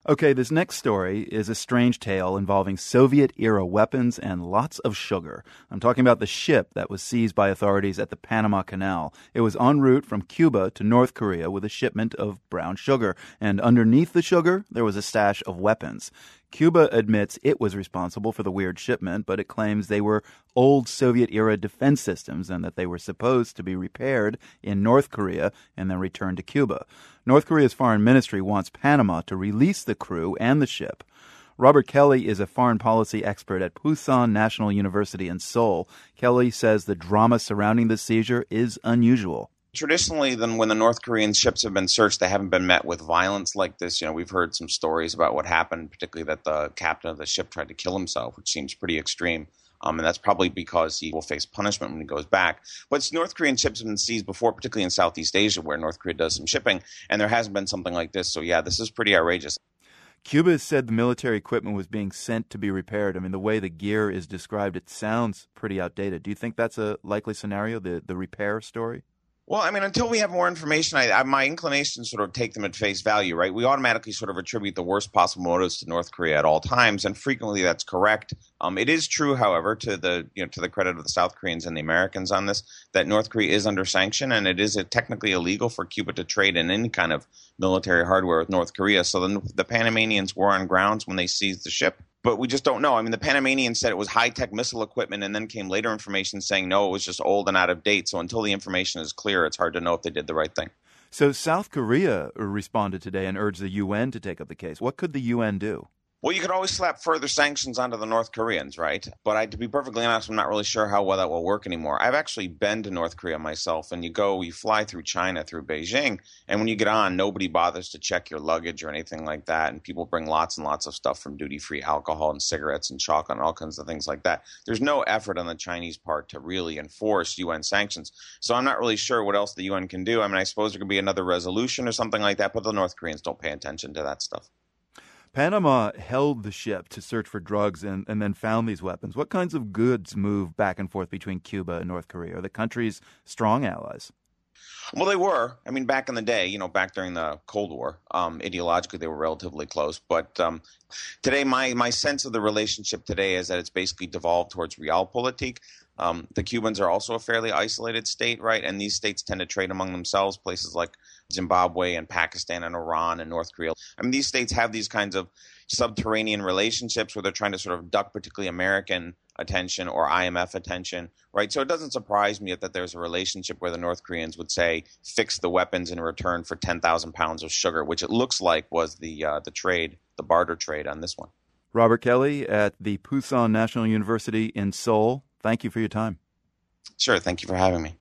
Okay, this next story is a strange tale involving Soviet-era weapons and lots of sugar. I'm talking about the ship that was seized by authorities at the Panama Canal. It was en route from Cuba to North Korea with a shipment of brown sugar. And underneath the sugar, there was a stash of weapons. Cuba admits it was responsible for the weird shipment, but it claims they were old Soviet-era defense systems and that they were supposed to be repaired in North Korea and then returned to Cuba. North Korea's foreign ministry wants Panama to release the crew and the ship. Robert Kelly is a foreign policy expert at Pusan National University in Seoul. Kelly says the drama surrounding the seizure is unusual. Traditionally, then when the North Korean ships have been searched, they haven't been met with violence like this. We've heard some stories about what happened, particularly that the captain of the ship tried to kill himself, which seems pretty extreme. And that's probably because he will face punishment when he goes back. But North Korean ships have been seized before, particularly in Southeast Asia, where North Korea does some shipping, and there hasn't been something like this. So, yeah, this is pretty outrageous. Cuba has said the military equipment was being sent to be repaired. I mean, the way the gear is described, it sounds pretty outdated. Do you think that's a likely scenario, the repair story? Well, I mean, until we have more information, my inclination is sort of take them at face value, right? We automatically sort of attribute the worst possible motives to North Korea at all times, and frequently that's correct. It is true, however, to the credit of the South Koreans and the Americans on this, that North Korea is under sanction, and it is technically illegal for Cuba to trade in any kind of military hardware with North Korea. So the Panamanians were on grounds when they seized the ship. But we just don't know. I mean, the Panamanians said it was high-tech missile equipment, and then came later information saying, no, it was just old and out of date. So until the information is clear, it's hard to know if they did the right thing. So South Korea responded today and urged the UN to take up the case. What could the UN do? Well, you could always slap further sanctions onto the North Koreans, right? But to be perfectly honest, I'm not really sure how well that will work anymore. I've actually been to North Korea myself, and you fly through China, through Beijing, and when you get on, nobody bothers to check your luggage or anything like that, and people bring lots and lots of stuff from duty-free alcohol and cigarettes and chocolate and all kinds of things like that. There's no effort on the Chinese part to really enforce UN sanctions, so I'm not really sure what else the UN can do. I mean, I suppose there could be another resolution or something like that, but the North Koreans don't pay attention to that stuff. Panama held the ship to search for drugs and then found these weapons. What kinds of goods move back and forth between Cuba and North Korea? Are the countries strong allies? Well, they were. I mean, back in the day, back during the Cold War, ideologically they were relatively close. But today, my sense of the relationship today is that it's basically devolved towards realpolitik. The Cubans are also a fairly isolated state, right? And these states tend to trade among themselves, places like Zimbabwe and Pakistan and Iran and North Korea. I mean, these states have these kinds of subterranean relationships where they're trying to sort of duck particularly American attention or IMF attention, right? So it doesn't surprise me that there's a relationship where the North Koreans would say, fix the weapons in return for 10,000 pounds of sugar, which it looks like was the barter trade on this one. Robert Kelly at the Pusan National University in Seoul. Thank you for your time. Sure. Thank you for having me.